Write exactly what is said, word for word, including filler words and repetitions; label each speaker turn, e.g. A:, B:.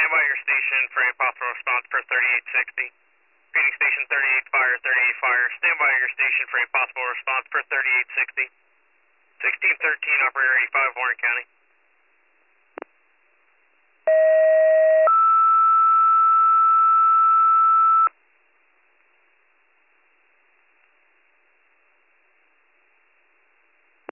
A: stand by your station for a possible response per thirty-eight sixty. Repeating station thirty-eight fire, thirty-eight fire. Stand by your station for a possible response per thirty-eight sixty. sixteen thirteen, operator eighty-five, Warren County.